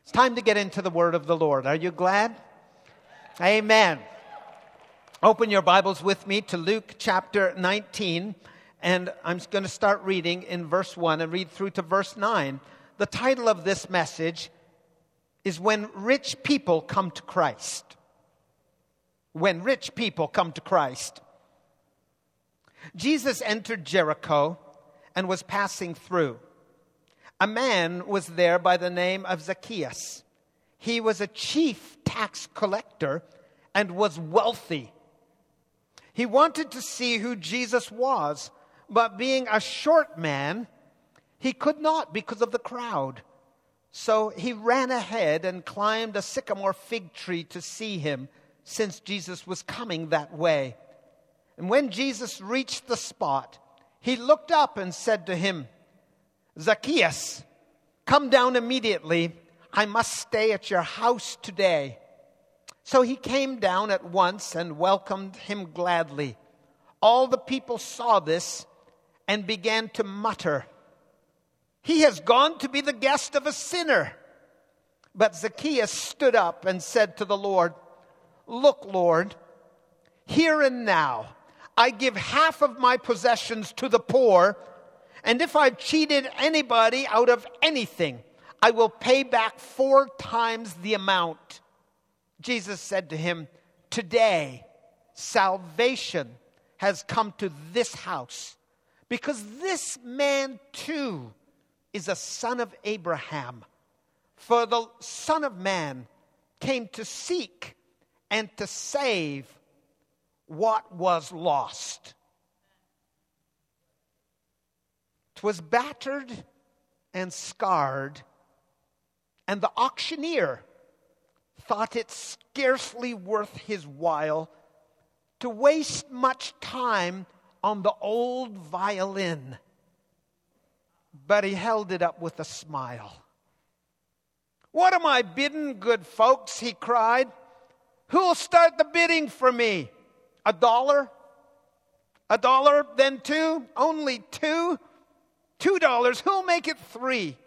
It's time to get into the word of the Lord. Are you glad? Amen. Open your Bibles with me to Luke chapter 19, and I'm going to start reading in verse 1 and read through to verse 9. The title of this message is When Rich People Come to Christ. When rich people come to Christ. Jesus entered Jericho and was passing through. A man was there by the name of Zacchaeus. He was a chief tax collector and was wealthy. He wanted to see who Jesus was, but being a short man, he could not because of the crowd. So he ran ahead and climbed a sycamore fig tree to see him, since Jesus was coming that way. And when Jesus reached the spot, he looked up and said to him, "Zacchaeus, come down immediately. I must stay at your house today." So he came down at once and welcomed him gladly. All the people saw this and began to mutter, "He has gone to be the guest of a sinner." But Zacchaeus stood up and said to the Lord, "Look, Lord, here and now I give half of my possessions to the poor, and if I've cheated anybody out of anything, I will pay back 4 times the amount." Jesus said to him, "Today salvation has come to this house, because this man too is a son of Abraham. For the Son of Man came to seek and to save what was lost." 'Twas battered and scarred, and the auctioneer thought it scarcely worth his while to waste much time on the old violin. But he held it up with a smile. "What am I bidding, good folks?" he cried. "Who'll start the bidding for me? $1? $1, then 2? Only 2? $2. Who'll make it 3?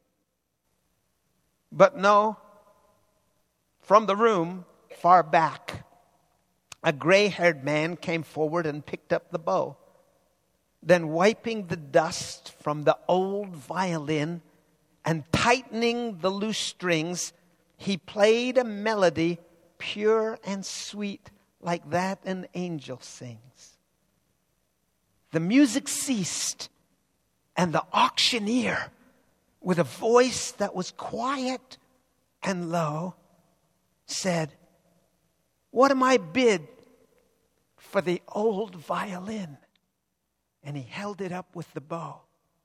But no, from the room far back, a gray-haired man came forward and picked up the bow. Then wiping the dust from the old violin and tightening the loose strings, he played a melody pure and sweet, like that an angel sings. The music ceased, and the auctioneer, with a voice that was quiet and low, said, "What am I bid for the old violin?" And he held it up with the bow.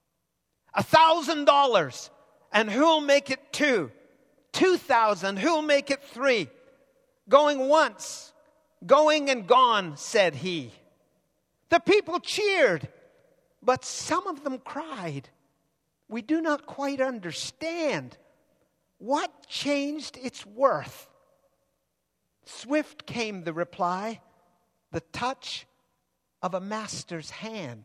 $1,000. And who'll make it 2? 2,000. Who'll make it 3? Going once, going and gone, said he. The people cheered, but some of them cried, "We do not quite understand. What changed its worth?" Swift came the reply, "The touch of a master's hand."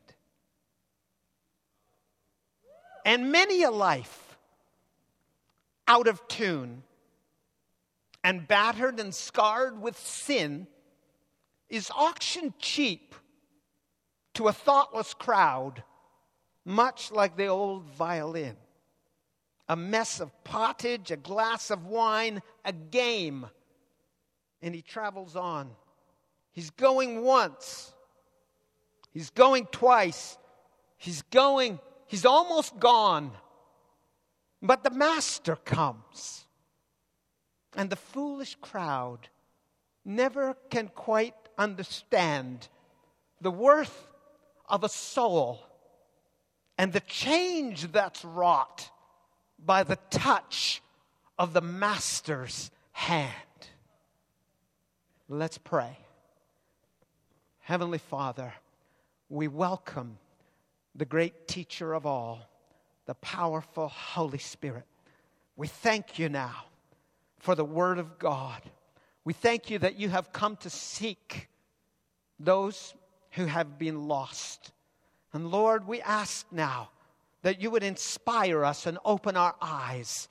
And many a life out of tune and battered and scarred with sin is auctioned cheap to a thoughtless crowd, much like the old violin. A mess of pottage, a glass of wine, a game. And he travels on. He's going once. He's going twice. He's almost gone. But the master comes. And the foolish crowd never can quite understand the worth of a soul and the change that's wrought by the touch of the master's hand. Let's pray. Heavenly Father, we welcome the great teacher of all, the powerful Holy Spirit. We thank you now for the Word of God. We thank you that you have come to seek those who have been lost. And Lord, we ask now that you would inspire us and open our eyes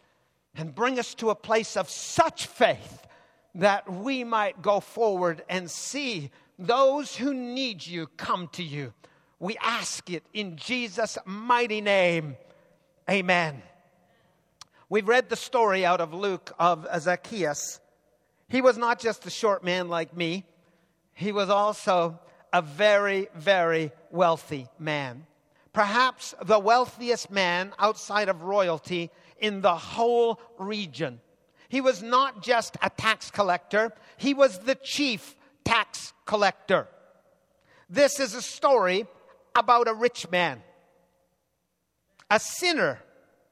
and bring us to a place of such faith that we might go forward and see those who need you come to you. We ask it in Jesus' mighty name. Amen. We've read the story out of Luke of Zacchaeus. He was not just a short man like me. He was also a very, very wealthy man. Perhaps the wealthiest man outside of royalty in the whole region. He was not just a tax collector. He was the chief tax collector. This is a story about a rich man, a sinner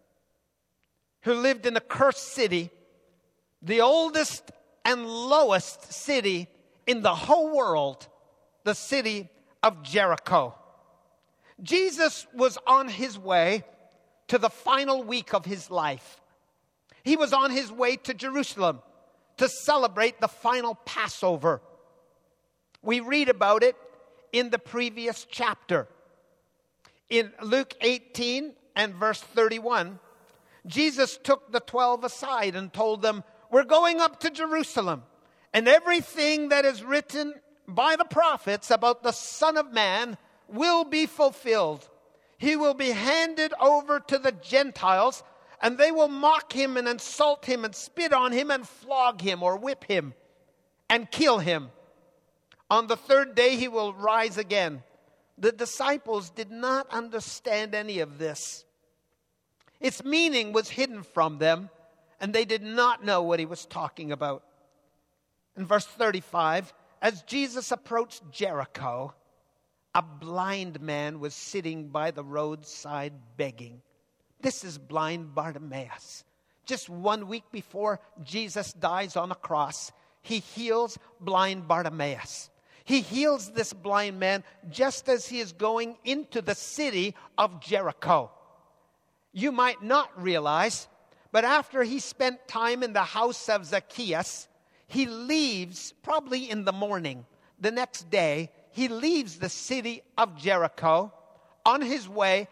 who lived in a cursed city, the oldest and lowest city in the whole world, the city of Jericho. Jesus was on his way to the final week of his life. He was on his way to Jerusalem to celebrate the final Passover. We read about it in the previous chapter. In Luke 18 and verse 31, Jesus took the 12 aside and told them, "We're going up to Jerusalem, and everything that is written by the prophets about the Son of Man will be fulfilled. He will be handed over to the Gentiles, and they will mock him and insult him and spit on him and flog him or whip him and kill him. On the third day he will rise again." The disciples did not understand any of this. Its meaning was hidden from them, and they did not know what he was talking about. In verse 35, as Jesus approached Jericho, a blind man was sitting by the roadside begging. This is blind Bartimaeus. Just 1 week before Jesus dies on the cross, he heals blind Bartimaeus. He heals this blind man just as he is going into the city of Jericho. You might not realize, but after he spent time in the house of Zacchaeus, he leaves probably in the morning. The next day, he leaves the city of Jericho on his way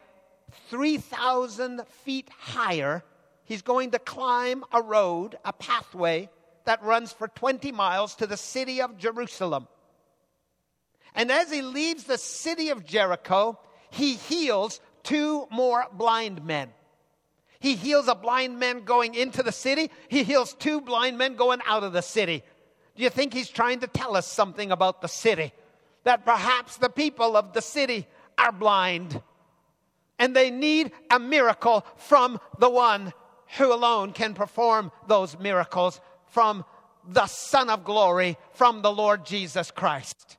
3,000 feet higher. He's going to climb a road, a pathway that runs for 20 miles to the city of Jerusalem. And as he leaves the city of Jericho, he heals 2 more blind men. He heals a blind man going into the city. He heals 2 blind men going out of the city. Do you think he's trying to tell us something about the city? That perhaps the people of the city are blind, and they need a miracle from the one who alone can perform those miracles, from the Son of Glory, from the Lord Jesus Christ.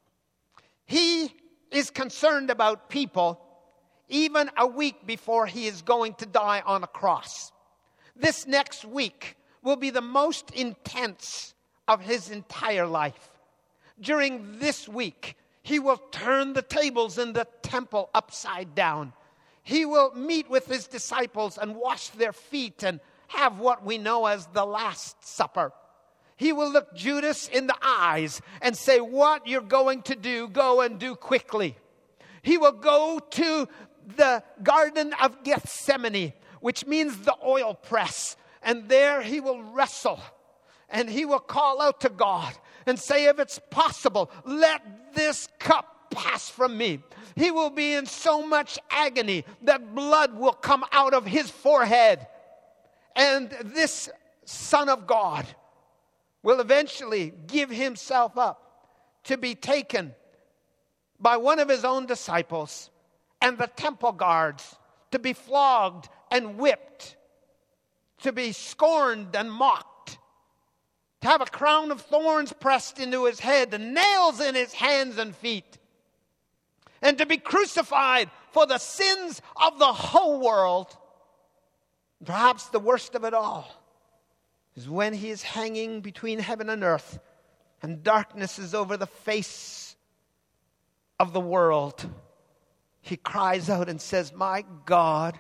He is concerned about people even a week before he is going to die on a cross. This next week will be the most intense of his entire life. During this week, he will turn the tables in the temple upside down. He will meet with his disciples and wash their feet and have what we know as the Last Supper. He will look Judas in the eyes and say, "What you're going to do, go and do quickly." He will go to the Garden of Gethsemane, which means the oil press. And there he will wrestle. And he will call out to God and say, "If it's possible, let this cup pass from me." He will be in so much agony that blood will come out of his forehead. And this Son of God will eventually give himself up to be taken by one of his own disciples and the temple guards, to be flogged and whipped, to be scorned and mocked, to have a crown of thorns pressed into his head and nails in his hands and feet, and to be crucified for the sins of the whole world. Perhaps the worst of it all is when he is hanging between heaven and earth, and darkness is over the face of the world. He cries out and says, my God,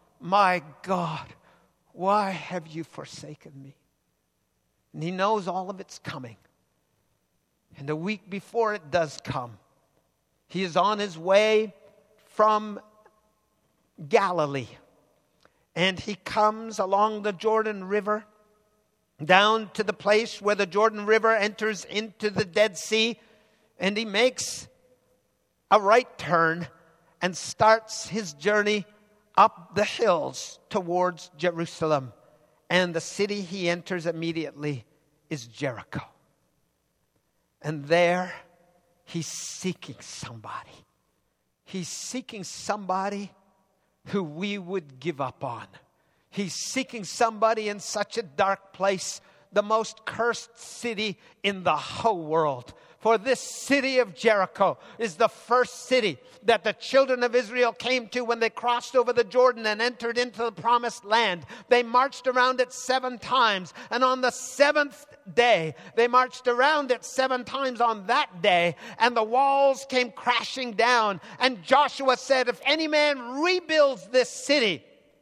why have you forsaken me?" And he knows all of it's coming. And a week before it does come, he is on his way from Galilee. And he comes along the Jordan River, down to the place where the Jordan River enters into the Dead Sea. And he makes a right turn and starts his journey up the hills towards Jerusalem. And the city he enters immediately is Jericho. And there he's seeking somebody. He's seeking somebody who we would give up on. He's seeking somebody in such a dark place, the most cursed city in the whole world. For this city of Jericho is the first city that the children of Israel came to when they crossed over the Jordan and entered into the promised land. They marched around it 7 times. And on the 7th day, they marched around it 7 times on that day. And the walls came crashing down. And Joshua said, if any man rebuilds this city,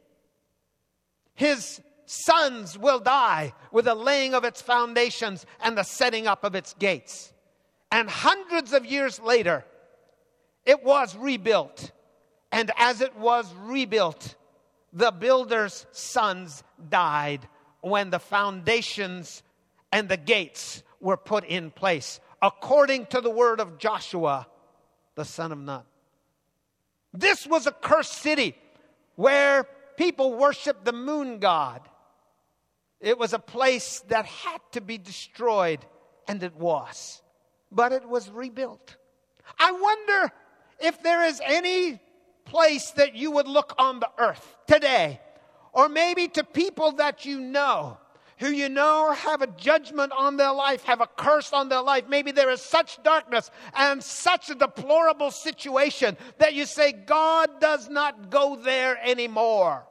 his sons will die with the laying of its foundations and the setting up of its gates. And hundreds of years later, it was rebuilt. And as it was rebuilt, the builder's sons died when the foundations and the gates were put in place, according to the word of Joshua, the son of Nun. This was a cursed city where people worshiped the moon god. It was a place that had to be destroyed, and it was. But it was rebuilt. I wonder if there is any place that you would look on the earth today, or maybe to people that you know, who you know have a judgment on their life, have a curse on their life. Maybe there is such darkness and such a deplorable situation that you say, God does not go there anymore.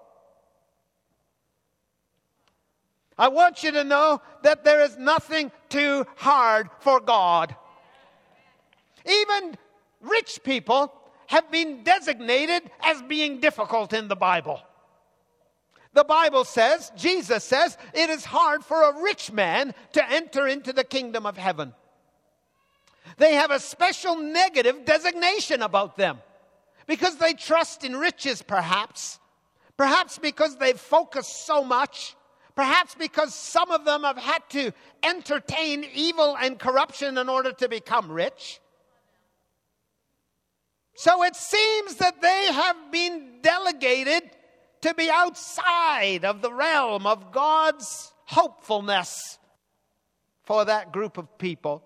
I want you to know that there is nothing too hard for God. Even rich people have been designated as being difficult in the Bible. The Bible says, Jesus says, it is hard for a rich man to enter into the kingdom of heaven. They have a special negative designation about them because they trust in riches, perhaps because they've focused so much, perhaps because some of them have had to entertain evil and corruption in order to become rich. So it seems that they have been delegated to be outside of the realm of God's hopefulness for that group of people.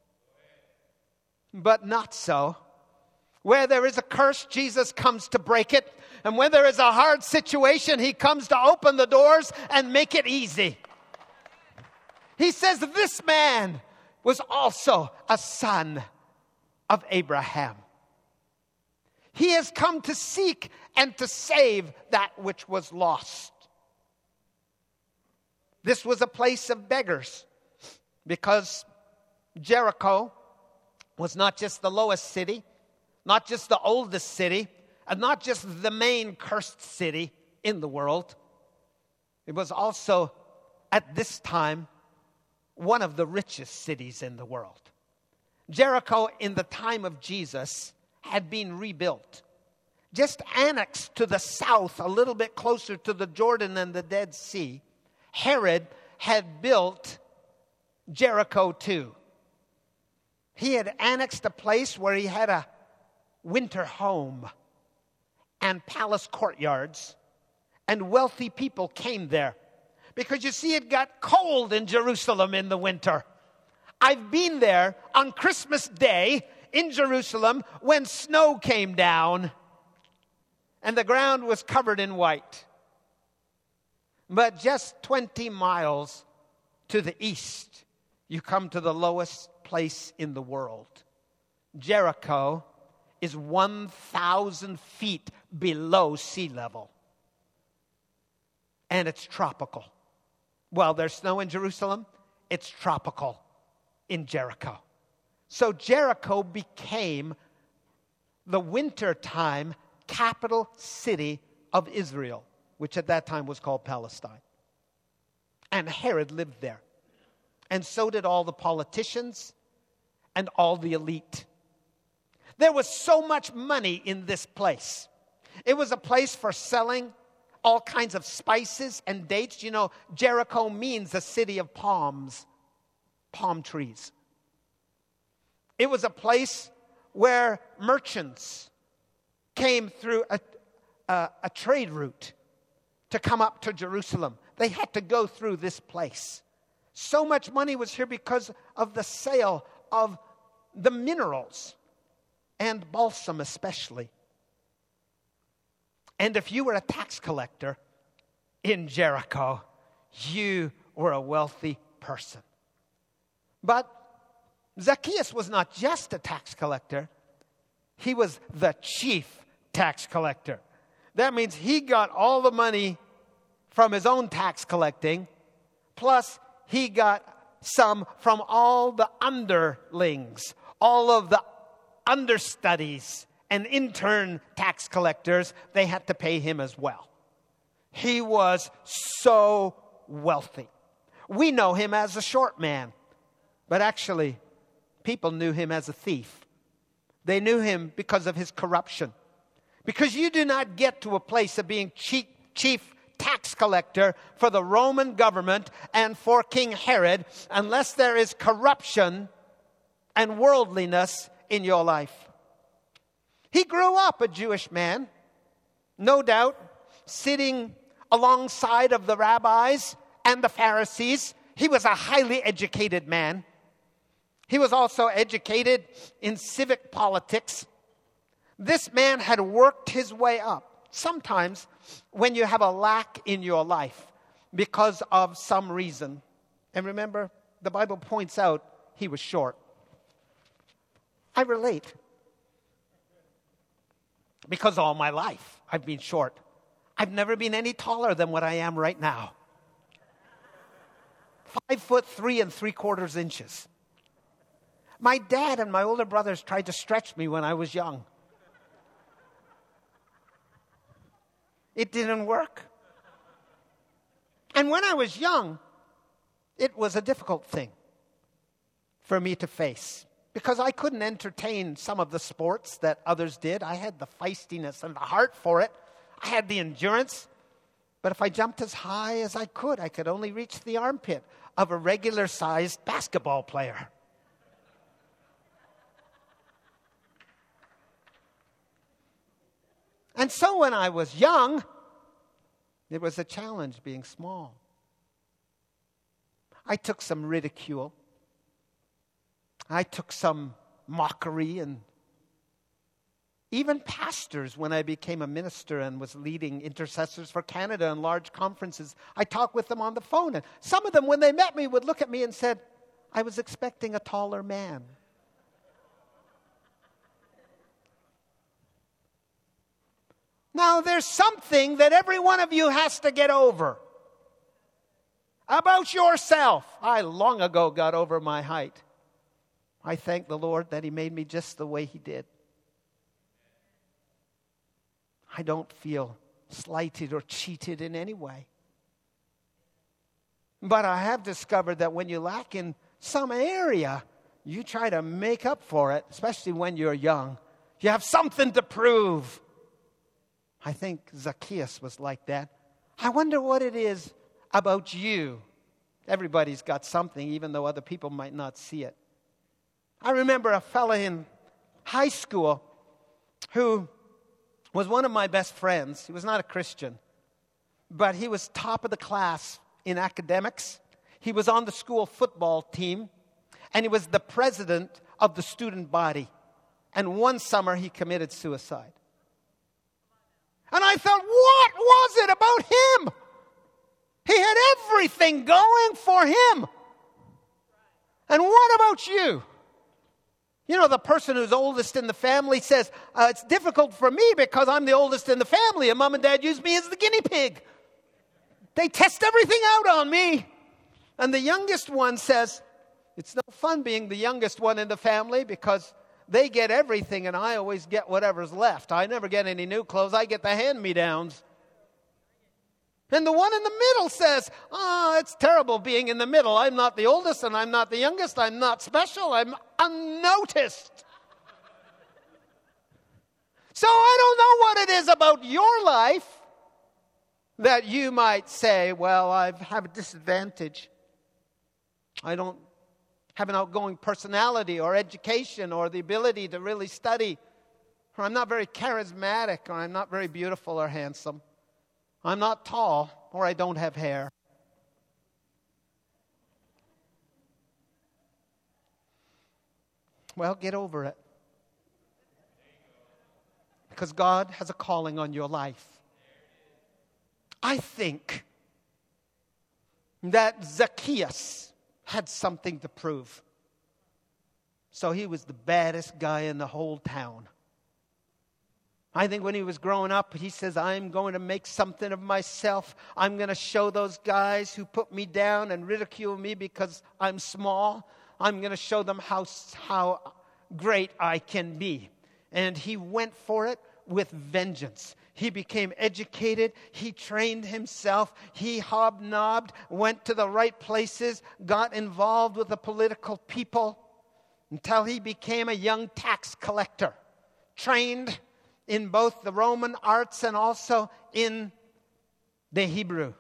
But not so. Where there is a curse, Jesus comes to break it. And when there is a hard situation, he comes to open the doors and make it easy. He says this man was also a son of Abraham. He has come to seek and to save that which was lost. This was a place of beggars because Jericho was not just the lowest city, not just the oldest city, and not just the main cursed city in the world. It was also, at this time, one of the richest cities in the world. Jericho, in the time of Jesus, had been rebuilt. Just annexed to the south, a little bit closer to the Jordan and the Dead Sea, Herod had built Jericho too. He had annexed a place where he had a winter home and palace courtyards, and wealthy people came there. Because you see, it got cold in Jerusalem in the winter. I've been there on Christmas Day in Jerusalem when snow came down and the ground was covered in white. But just 20 miles to the east, you come to the lowest place in the world. Jericho is 1,000 feet below sea level. And it's tropical. Well, there's snow in Jerusalem. It's tropical in Jericho. So Jericho became the wintertime capital city of Israel, which at that time was called Palestine. And Herod lived there. And so did all the politicians and all the elite. There was so much money in this place. It was a place for selling, all kinds of spices and dates. You know, Jericho means the city of palms, palm trees. It was a place where merchants came through a trade route to come up to Jerusalem. They had to go through this place. So much money was here because of the sale of the minerals and balsam especially. And if you were a tax collector in Jericho, you were a wealthy person. But Zacchaeus was not just a tax collector. He was the chief tax collector. That means he got all the money from his own tax collecting, plus he got some from all the underlings, all of the understudies and intern tax collectors. They had to pay him as well. He was so wealthy. We know him as a short man, but actually, people knew him as a thief. They knew him because of his corruption. Because you do not get to a place of being chief tax collector for the Roman government and for King Herod unless there is corruption and worldliness in your life. He grew up a Jewish man, no doubt, sitting alongside of the rabbis and the Pharisees. He was a highly educated man. He was also educated in civic politics. This man had worked his way up. Sometimes when you have a lack in your life because of some reason, and remember, the Bible points out he was short. I relate. Because all my life I've been short. I've never been any taller than what I am right now. 5'3" 3/4". My dad and my older brothers tried to stretch me when I was young. It didn't work. And when I was young, it was a difficult thing for me to face because I couldn't entertain some of the sports that others did. I had the feistiness and the heart for it. I had the endurance. But if I jumped as high as I could only reach the armpit of a regular-sized basketball player. And so when I was young, it was a challenge being small. I took some ridicule. I took some mockery, and even pastors, when I became a minister and was leading intercessors for Canada in large conferences, I talked with them on the phone. And some of them, when they met me, would look at me and said, I was expecting a taller man. Now, there's something that every one of you has to get over about yourself. I long ago got over my height. I thank the Lord that He made me just the way He did. I don't feel slighted or cheated in any way. But I have discovered that when you lack in some area, you try to make up for it, especially when you're young. You have something to prove. I think Zacchaeus was like that. I wonder what it is about you. Everybody's got something, even though other people might not see it. I remember a fella in high school who was one of my best friends. He was not a Christian, but he was top of the class in academics. He was on the school football team, and he was the president of the student body. And one summer, he committed suicide. And I thought, what was it about him? He had everything going for him. And what about you? You know, the person who's oldest in the family says, it's difficult for me because I'm the oldest in the family and Mom and Dad use me as the guinea pig. They test everything out on me. And the youngest one says, it's no fun being the youngest one in the family because they get everything and I always get whatever's left. I never get any new clothes. I get the hand-me-downs. And the one in the middle says, it's terrible being in the middle. I'm not the oldest and I'm not the youngest. I'm not special. I'm unnoticed. So I don't know what it is about your life that you might say, well, I have a disadvantage. I don't have an outgoing personality or education or the ability to really study. Or I'm not very charismatic, or I'm not very beautiful or handsome. I'm not tall, or I don't have hair. Well, get over it. Because God has a calling on your life. I think that Zacchaeus had something to prove. So he was the baddest guy in the whole town. I think when he was growing up, he says, I'm going to make something of myself. I'm going to show those guys who put me down and ridicule me because I'm small. I'm going to show them how great I can be. And he went for it with vengeance. He became educated. He trained himself. He hobnobbed, went to the right places, got involved with the political people until he became a young tax collector, trained in both the Roman arts and also in the Hebrew.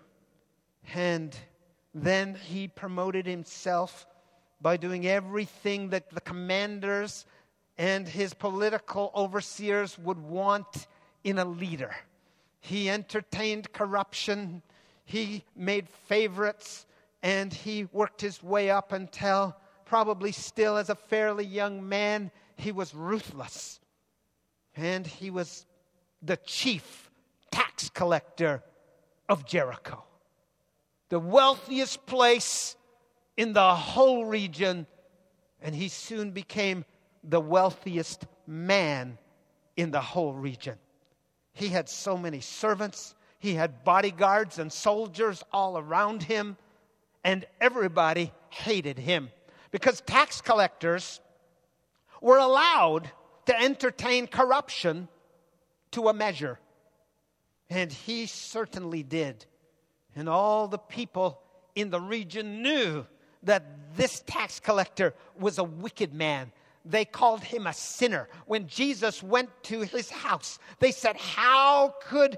And then he promoted himself by doing everything that the commanders and his political overseers would want in a leader. He entertained corruption. He made favorites. And he worked his way up until, probably still as a fairly young man, he was ruthless. And he was the chief tax collector of Jericho, the wealthiest place in the whole region. And he soon became the wealthiest man in the whole region. He had so many servants. He had bodyguards and soldiers all around him. And everybody hated him because tax collectors were allowed to entertain corruption to a measure. And he certainly did. And all the people in the region knew that this tax collector was a wicked man. They called him a sinner. When Jesus went to his house, they said, how could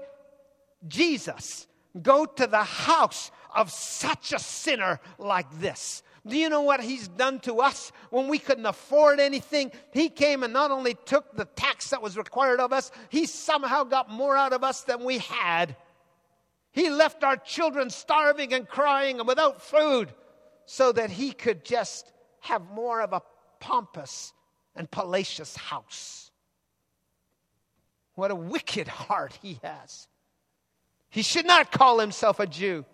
Jesus go to the house of such a sinner like this? Do you know what he's done to us when we couldn't afford anything? He came and not only took the tax that was required of us, he somehow got more out of us than we had. He left our children starving and crying and without food so that he could just have more of a pompous and palatial house. What a wicked heart he has. He should not call himself a Jew.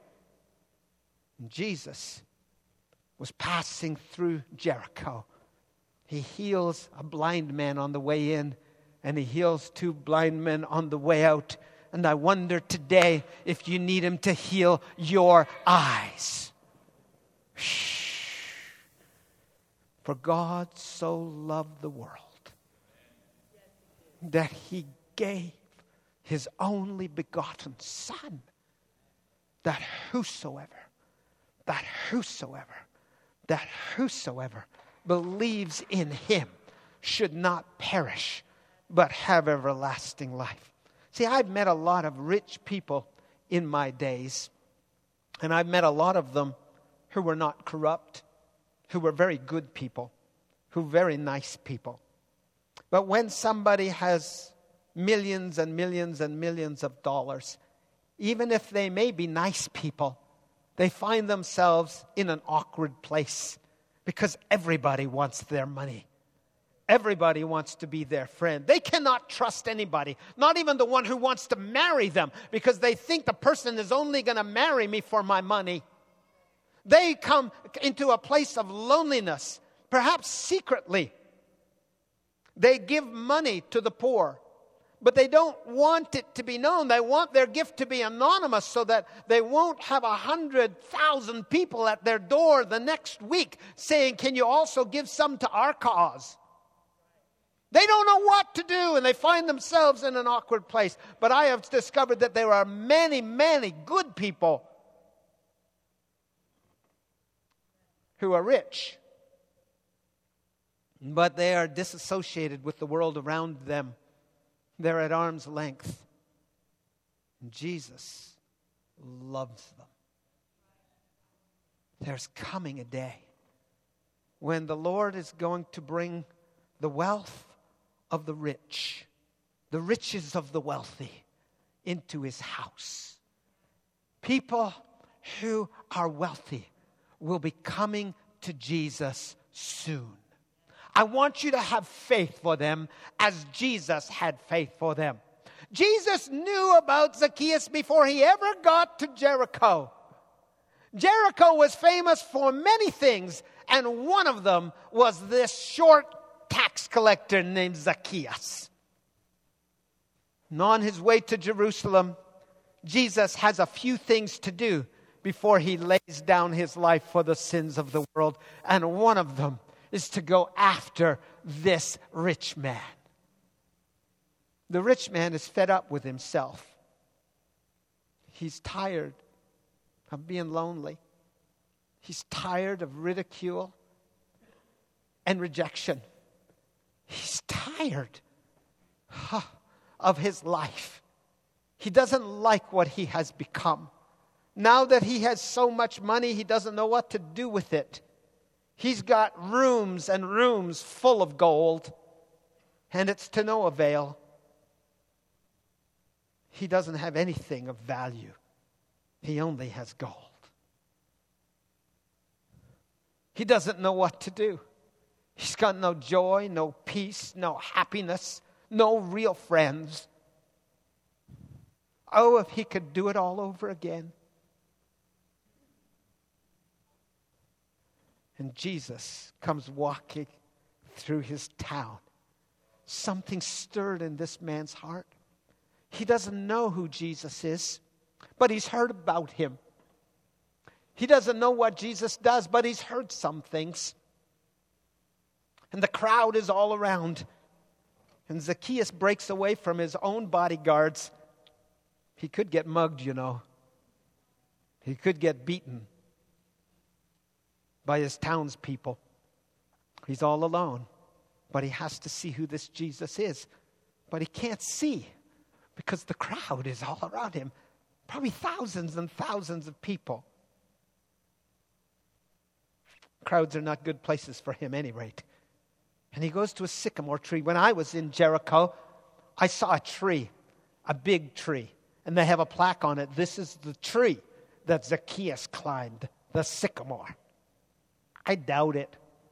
And Jesus was passing through Jericho. He heals a blind man on the way in, and he heals 2 blind men on the way out. And I wonder today if you need him to heal your eyes. Shh. For God so loved the world that he gave his only begotten Son, that whosoever believes in him should not perish, but have everlasting life. See, I've met a lot of rich people in my days, and I've met a lot of them who were not corrupt, who were very good people, who were very nice people. But when somebody has millions and millions and millions of dollars, even if they may be nice people, they find themselves in an awkward place because everybody wants their money. Everybody wants to be their friend. They cannot trust anybody, not even the one who wants to marry them, because they think the person is only going to marry me for my money. They come into a place of loneliness, perhaps secretly. They give money to the poor, but they don't want it to be known. They want their gift to be anonymous so that they won't have 100,000 people at their door the next week saying, can you also give some to our cause? They don't know what to do, and they find themselves in an awkward place. But I have discovered that there are many, many good people who are rich, but they are disassociated with the world around them. They're at arm's length. And Jesus loves them. There's coming a day when the Lord is going to bring the wealth of the rich, the riches of the wealthy, into his house. People who are wealthy will be coming to Jesus soon. I want you to have faith for them as Jesus had faith for them. Jesus knew about Zacchaeus before he ever got to Jericho. Jericho was famous for many things, and one of them was this short tax collector named Zacchaeus. And on his way to Jerusalem, Jesus has a few things to do before he lays down his life for the sins of the world. And one of them is to go after this rich man. The rich man is fed up with himself. He's tired of being lonely. He's tired of ridicule and rejection. He's tired of his life. He doesn't like what he has become. Now that he has so much money, he doesn't know what to do with it. He's got rooms and rooms full of gold, and it's to no avail. He doesn't have anything of value. He only has gold. He doesn't know what to do. He's got no joy, no peace, no happiness, no real friends. Oh, if he could do it all over again. And Jesus comes walking through his town. Something stirred in this man's heart. He doesn't know who Jesus is, but he's heard about him. He doesn't know what Jesus does, but he's heard some things. And the crowd is all around. And Zacchaeus breaks away from his own bodyguards. He could get mugged, you know. He could get beaten by his townspeople. He's all alone. But he has to see who this Jesus is. But he can't see because the crowd is all around him. Probably thousands and thousands of people. Crowds are not good places for him, at any rate. And he goes to a sycamore tree. When I was in Jericho, I saw a tree, a big tree. And they have a plaque on it. This is the tree that Zacchaeus climbed, the sycamore. I doubt it.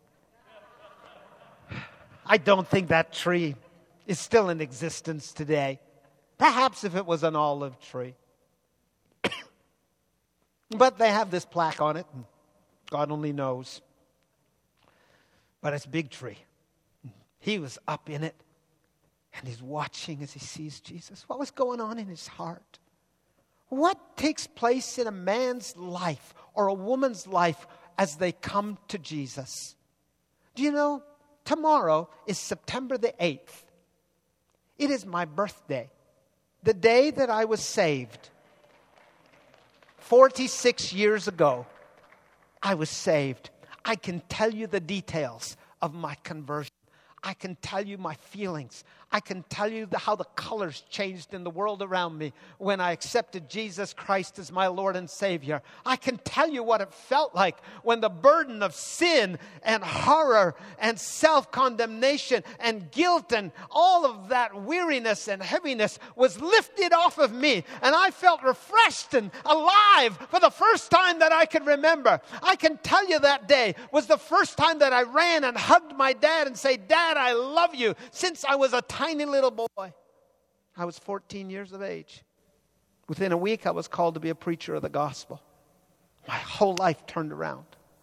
I don't think that tree is still in existence today. Perhaps if it was an olive tree. But they have this plaque on it, and God only knows. But it's a big tree. He was up in it, and he's watching as he sees Jesus. What was going on in his heart? What takes place in a man's life or a woman's life as they come to Jesus? Do you know, tomorrow is September the 8th. It is my birthday. The day that I was saved. 46 years ago, I was saved. I can tell you the details of my conversion. I can tell you my feelings. I can tell you how the colors changed in the world around me when I accepted Jesus Christ as my Lord and Savior. I can tell you what it felt like when the burden of sin and horror and self-condemnation and guilt and all of that weariness and heaviness was lifted off of me. And I felt refreshed and alive for the first time that I could remember. I can tell you that day was the first time that I ran and hugged my dad and said, "Dad, I love you," since I was a tiny little boy. I was 14 years of age. Within a week, I was called to be a preacher of the gospel. My whole life turned around.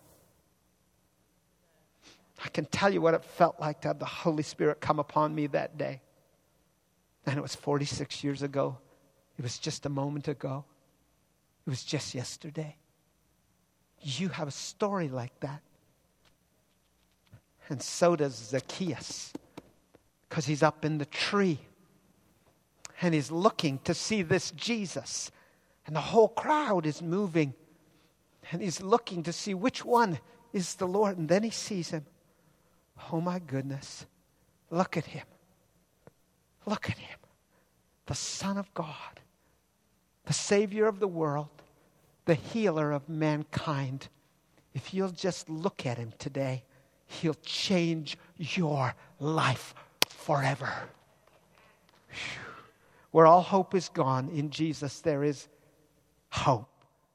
I can tell you what it felt like to have the Holy Spirit come upon me that day. And it was 46 years ago. It was just a moment ago. It was just yesterday. You have a story like that. And so does Zacchaeus, because he's up in the tree. And he's looking to see this Jesus. And the whole crowd is moving. And he's looking to see which one is the Lord. And then he sees him. Oh my goodness. Look at him. Look at him. The Son of God. the Savior of the world, the healer of mankind. If you'll just look at him today, he'll change your life forever. Whew. Where all hope is gone, in Jesus there is hope.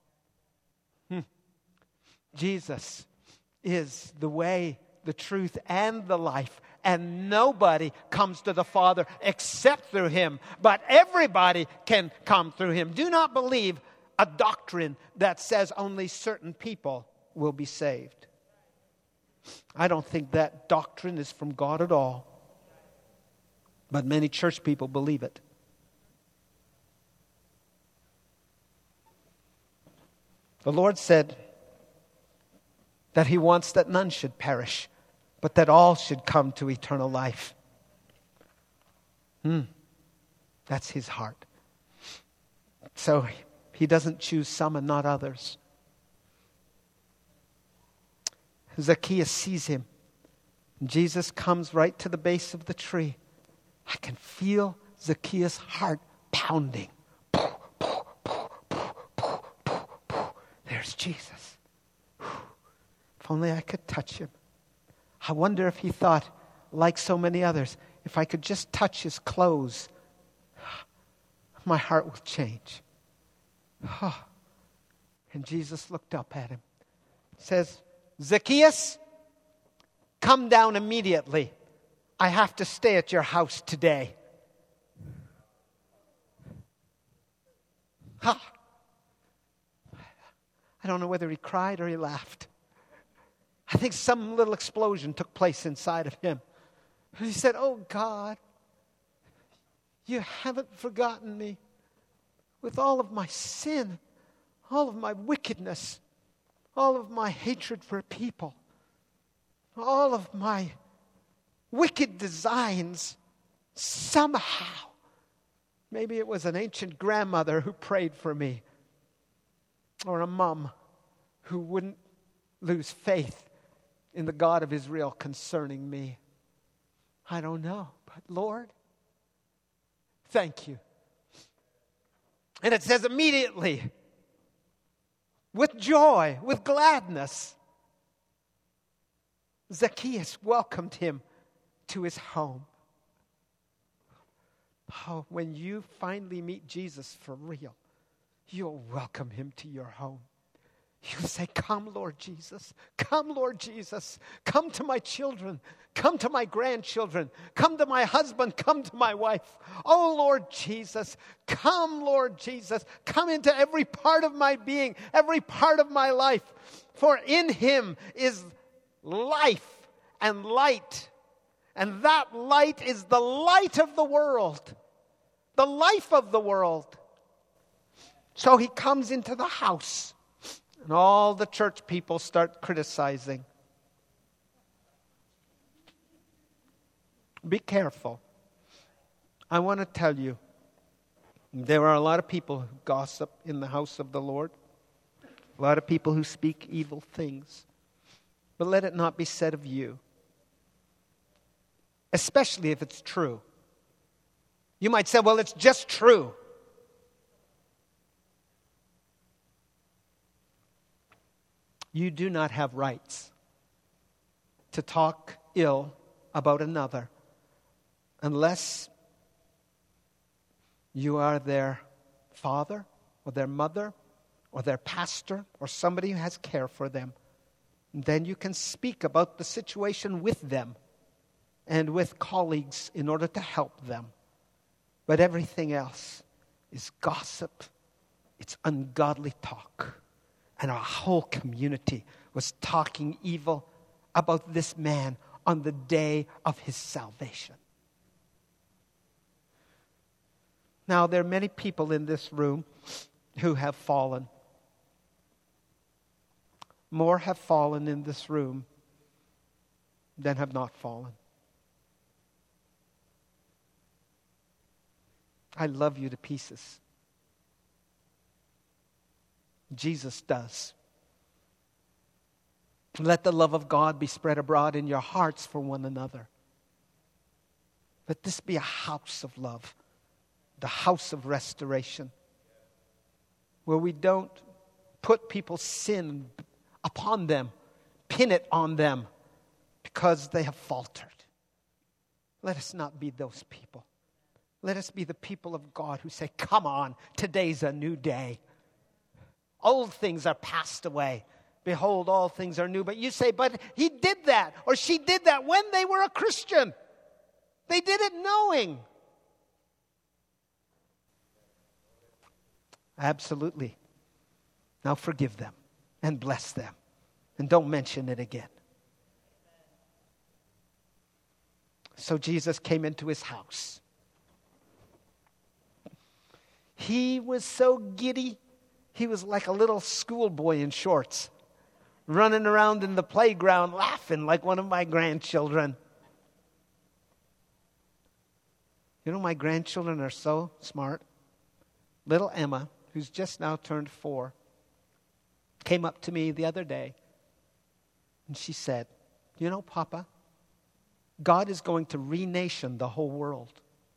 Jesus is the way, the truth, and the life. And nobody comes to the Father except through him. But everybody can come through him. Do not believe a doctrine that says only certain people will be saved. I don't think that doctrine is from God at all. But many church people believe it. The Lord said that he wants that none should perish, but that all should come to eternal life. That's his heart. So he doesn't choose some and not others. Zacchaeus sees him. Jesus comes right to the base of the tree. I can feel Zacchaeus' heart pounding. There's Jesus. If only I could touch him. I wonder if he thought, like so many others, if I could just touch his clothes, my heart will change. And Jesus looked up at him. Says, Zacchaeus, come down immediately. I have to stay at your house today. I don't know whether he cried or he laughed. I think some little explosion took place inside of him. And he said, oh God, you haven't forgotten me with all of my sin, all of my wickedness, all of my hatred for people, all of my wicked designs. Somehow, maybe it was an ancient grandmother who prayed for me, or a mom who wouldn't lose faith in the God of Israel concerning me. I don't know, but Lord, thank you. And it says immediately, with joy, with gladness, Zacchaeus welcomed him to his home. Oh, when you finally meet Jesus for real, you'll welcome him to your home. You'll say, come, Lord Jesus. Come, Lord Jesus. Come to my children. Come to my grandchildren. Come to my husband. Come to my wife. Oh, Lord Jesus. Come, Lord Jesus. Come into every part of my being, every part of my life. For in him is life and light. And that light is the light of the world. The life of the world. So he comes into the house. And all the church people start criticizing. Be careful. I want to tell you, there are a lot of people who gossip in the house of the Lord. A lot of people who speak evil things. But let it not be said of you. Especially if it's true. You might say, well, it's just true. You do not have rights to talk ill about another unless you are their father or their mother or their pastor or somebody who has care for them. And then you can speak about the situation with them and with colleagues in order to help them. But everything else is gossip. It's ungodly talk. And our whole community was talking evil about this man on the day of his salvation. Now, there are many people in this room who have fallen. More have fallen in this room than have not fallen. I love you to pieces. Jesus does. Let the love of God be spread abroad in your hearts for one another. Let this be a house of love, the house of restoration. where we don't put people's sin upon them, pin it on them because they have faltered. Let us not be those people. Let us be the people of God who say, come on, today's a new day. Old things are passed away. Behold, all things are new. But you say, but he did that or she did that when they were a Christian. They did it knowing. Absolutely. Now forgive them and bless them. And don't mention it again. So Jesus came into his house. He was so giddy. He was like a little schoolboy in shorts, running around in the playground laughing like one of my grandchildren. You know, my grandchildren are so smart. Little Emma, who's just now turned 4, came up to me the other day and she said, you know, Papa, God is going to renation the whole world.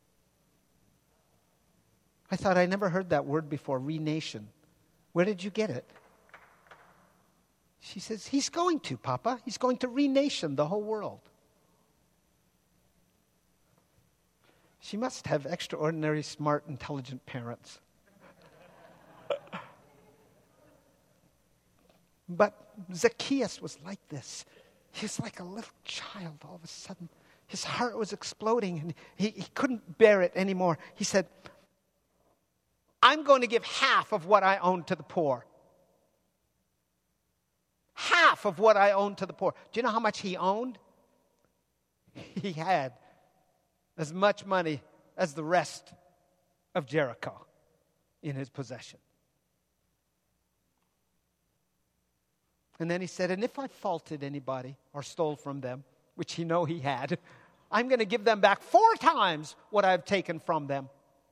I thought I never heard that word before, renation. Where did you get it? She says, he's going to, Papa. He's going to renation the whole world. She must have extraordinary, smart, intelligent parents. But Zacchaeus was like this. He was like a little child all of a sudden. His heart was exploding and he couldn't bear it anymore. He said, I'm going to give half of what I own to the poor. Half of what I own to the poor. Do you know how much he owned? He had as much money as the rest of Jericho in his possession. And then he said, and if I faulted anybody or stole from them, which he knew he had, I'm going to give them back 4 times what I've taken from them.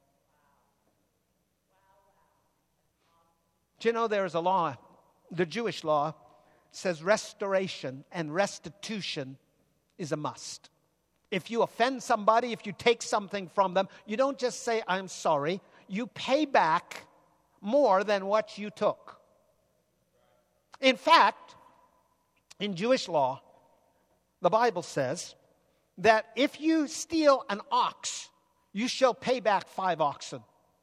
Do you know there is a law, the Jewish law says restoration and restitution is a must. If you offend somebody, if you take something from them, you don't just say, I'm sorry. You pay back more than what you took. In fact, in Jewish law, the Bible says that if you steal an ox, you shall pay back 5 oxen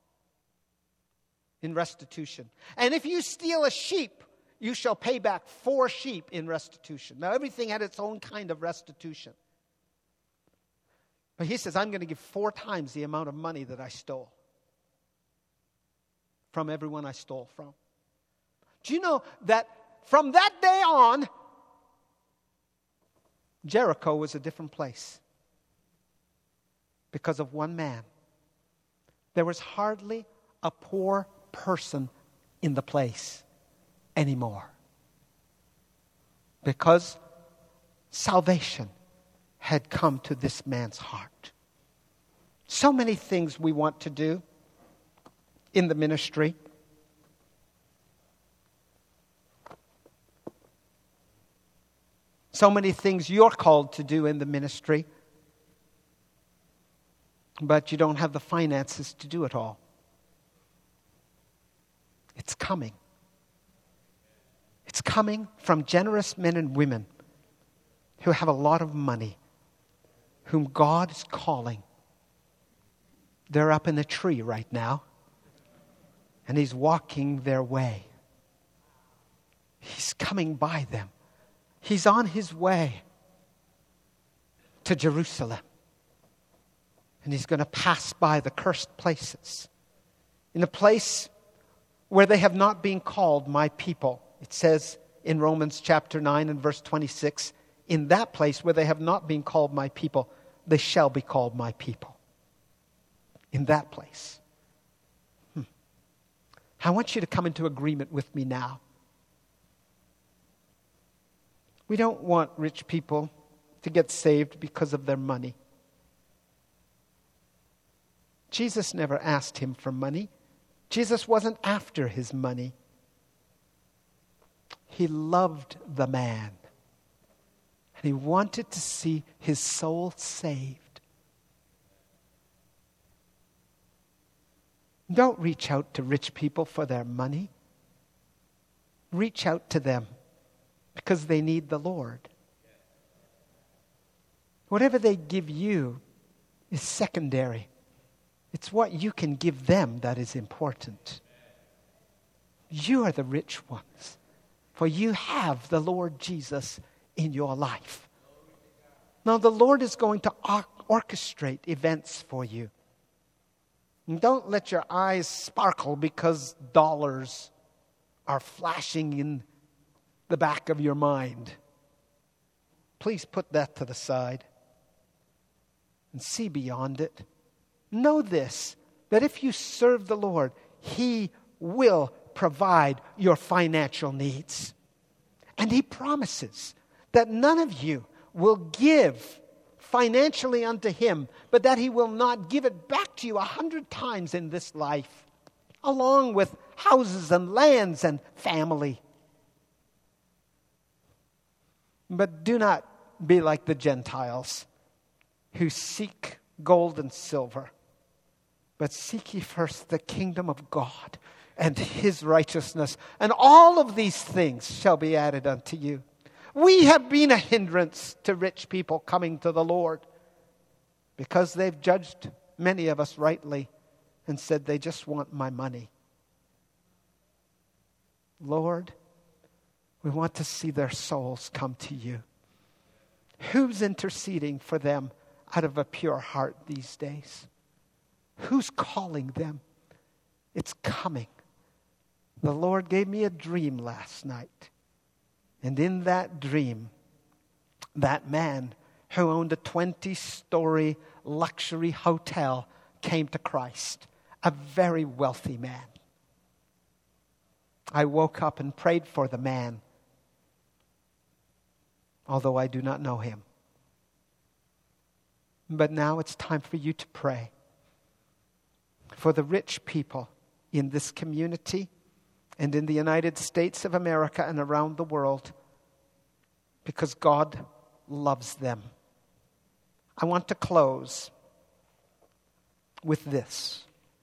in restitution. And if you steal a sheep, you shall pay back 4 sheep in restitution. Now, everything had its own kind of restitution. But he says, I'm going to give 4 times the amount of money that I stole from everyone I stole from. Do you know that from that day on, Jericho was a different place because of one man. There was hardly a poor person in the place anymore because salvation had come to this man's heart. So many things we want to do in the ministry. So many things you're called to do in the ministry, but you don't have the finances to do it all. It's coming. It's coming from generous men and women who have a lot of money, whom God is calling. They're up in a tree right now, and He's walking their way. He's coming by them. He's on His way to Jerusalem. And He's going to pass by the cursed places. In a place where they have not been called my people. It says in Romans chapter 9 and verse 26, in that place where they have not been called my people, they shall be called my people. In that place. I want you to come into agreement with me now. We don't want rich people to get saved because of their money. Jesus never asked him for money. Jesus wasn't after his money. He loved the man. And he wanted to see his soul saved. Don't reach out to rich people for their money. Reach out to them because they need the Lord. Whatever they give you is secondary. It's what you can give them that is important. You are the rich ones, for you have the Lord Jesus in your life. Now the Lord is going to orchestrate events for you. And don't let your eyes sparkle because dollars are flashing in the back of your mind. Please put that to the side and see beyond it. Know this, that if you serve the Lord, He will provide your financial needs. And He promises that none of you will give financially unto Him, but that He will not give it back to you 100 times in this life, along with houses and lands and family. But do not be like the Gentiles who seek gold and silver, but seek ye first the kingdom of God and His righteousness, and all of these things shall be added unto you. We have been a hindrance to rich people coming to the Lord because they've judged many of us rightly and said they just want my money. Lord, we want to see their souls come to you. Who's interceding for them out of a pure heart these days? Who's calling them? It's coming. The Lord gave me a dream last night. And in that dream, that man who owned a 20-story luxury hotel came to Christ. A very wealthy man. I woke up and prayed for the man, although I do not know him. But now it's time for you to pray for the rich people in this community and in the United States of America and around the world, because God loves them. I want to close with this.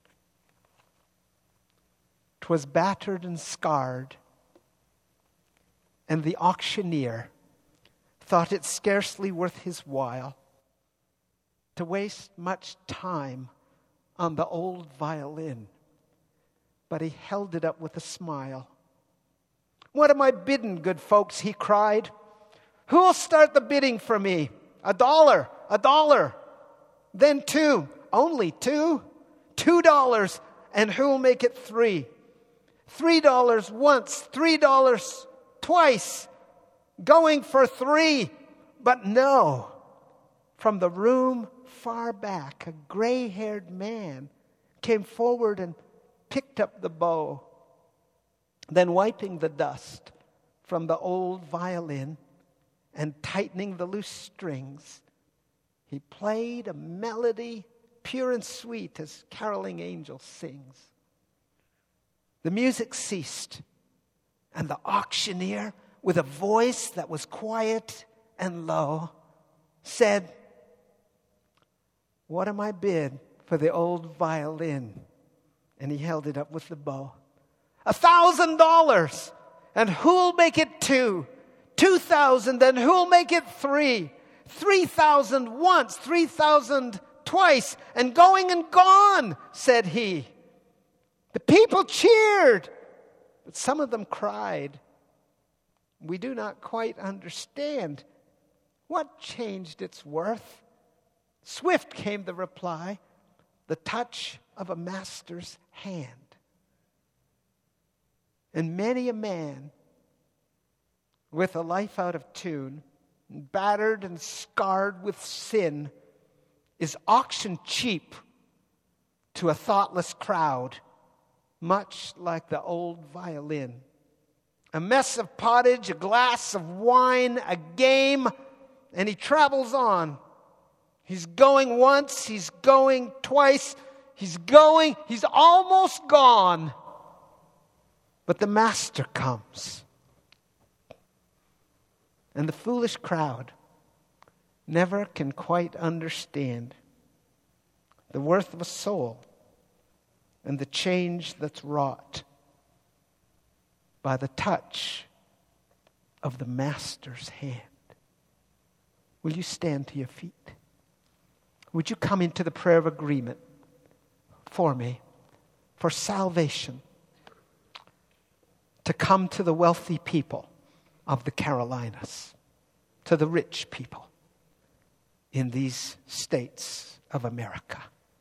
'Twas battered and scarred, and the auctioneer thought it scarcely worth his while to waste much time on the old violin. But he held it up with a smile. "What am I bidding, good folks?" he cried. "Who'll start the bidding for me? $1, $1, then $2, only $2, $2, and who'll make it $3? $3 once, $3 twice, going for $3. But no, from the room far back, a gray-haired man came forward and picked up the bow. Then wiping the dust from the old violin and tightening the loose strings, he played a melody pure and sweet as caroling angel sings. The music ceased, and the auctioneer, with a voice that was quiet and low, said, "What am I bid for the old violin?" And he held it up with the bow. $1,000. And who'll make it $2? $2,000. And who'll make it $3? $3,000 once, $3,000 twice, and going and gone, said he. The people cheered, but some of them cried. We do not quite understand. What changed its worth? Swift came the reply, the touch of a master's hand. And many a man with a life out of tune, battered and scarred with sin, is auctioned cheap to a thoughtless crowd, much like the old violin. A mess of pottage, a glass of wine, a game, and he travels on. He's going once, he's going twice, he's almost gone. But the master comes. And the foolish crowd never can quite understand the worth of a soul and the change that's wrought by the touch of the Master's hand. Will you stand to your feet? Would you come into the prayer of agreement for me, for salvation, to come to the wealthy people of the Carolinas, to the rich people in these states of America?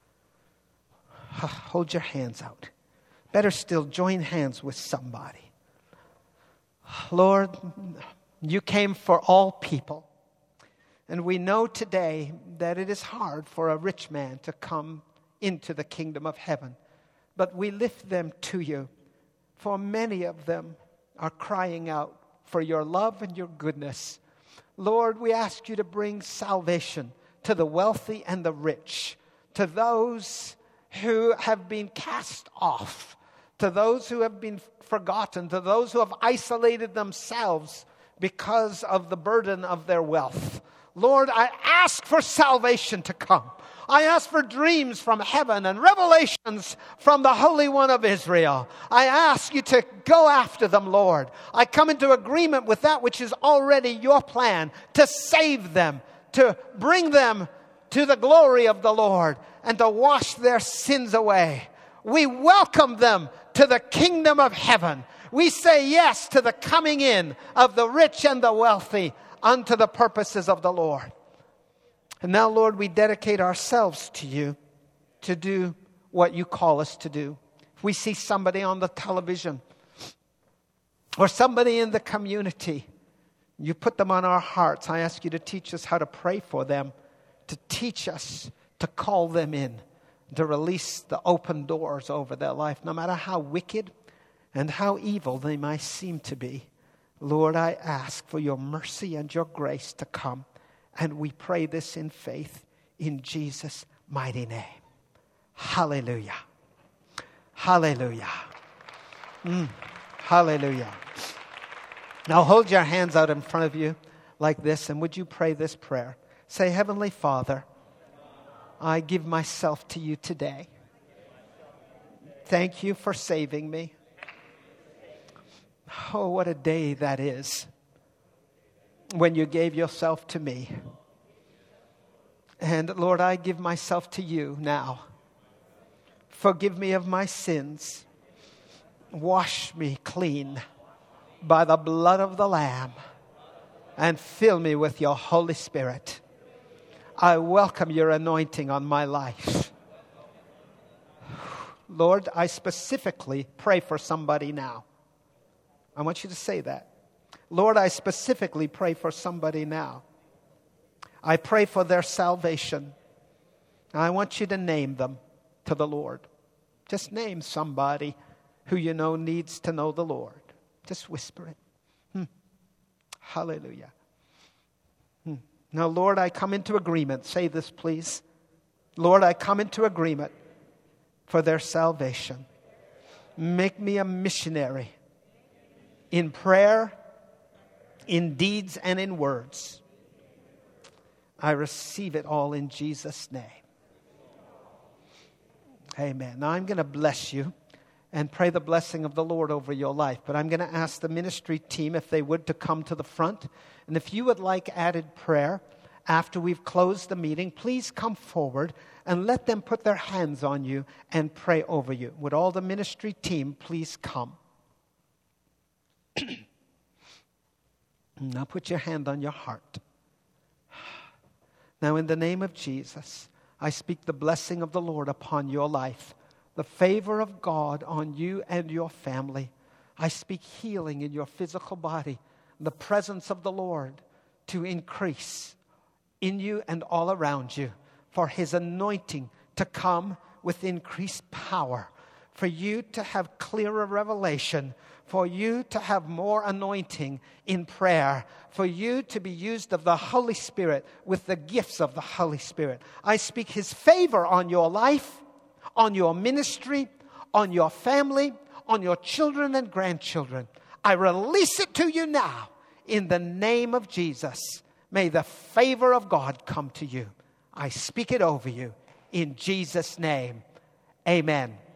Hold your hands out. Better still, join hands with somebody. Lord, you came for all people. And we know today that it is hard for a rich man to come into the kingdom of heaven. But we lift them to you, for many of them are crying out for your love and your goodness. Lord, we ask you to bring salvation to the wealthy and the rich, to those who have been cast off, to those who have been forgotten, to those who have isolated themselves because of the burden of their wealth. Lord, I ask for salvation to come. I ask for dreams from heaven and revelations from the Holy One of Israel. I ask you to go after them, Lord. I come into agreement with that which is already your plan, to save them, to bring them to the glory of the Lord, and to wash their sins away. We welcome them to the kingdom of heaven. We say yes to the coming in of the rich and the wealthy unto the purposes of the Lord. And now, Lord, we dedicate ourselves to you to do what you call us to do. If we see somebody on the television or somebody in the community, you put them on our hearts. I ask you to teach us how to pray for them, to teach us to call them in, to release the open doors over their life, no matter how wicked and how evil they might seem to be. Lord, I ask for your mercy and your grace to come. And we pray this in faith in Jesus' mighty name. Hallelujah. Hallelujah. Hallelujah. Now hold your hands out in front of you like this, and would you pray this prayer? Say, Heavenly Father, I give myself to you today. Thank you for saving me. Oh, what a day that is when you gave yourself to me. And Lord, I give myself to you now. Forgive me of my sins. Wash me clean by the blood of the Lamb and fill me with your Holy Spirit. I welcome your anointing on my life. Lord, I specifically pray for somebody now. I want you to say that. Lord, I specifically pray for somebody now. I pray for their salvation. I want you to name them to the Lord. Just name somebody who you know needs to know the Lord. Just whisper it. Hallelujah. Now, Lord, I come into agreement. Say this, please. Lord, I come into agreement for their salvation. Make me a missionary in prayer, in deeds, and in words. I receive it all in Jesus' name. Amen. Now I'm going to bless you and pray the blessing of the Lord over your life. But I'm going to ask the ministry team, if they would, to come to the front. And if you would like added prayer after we've closed the meeting, please come forward and let them put their hands on you and pray over you. Would all the ministry team please come? Now put your hand on your heart. Now in the name of Jesus, I speak the blessing of the Lord upon your life, the favor of God on you and your family. I speak healing in your physical body, the presence of the Lord to increase in you and all around you, for his anointing to come with increased power, for you to have clearer revelation, for you to have more anointing in prayer, for you to be used of the Holy Spirit with the gifts of the Holy Spirit. I speak his favor on your life, on your ministry, on your family, on your children and grandchildren. I release it to you now in the name of Jesus. May the favor of God come to you. I speak it over you in Jesus' name. Amen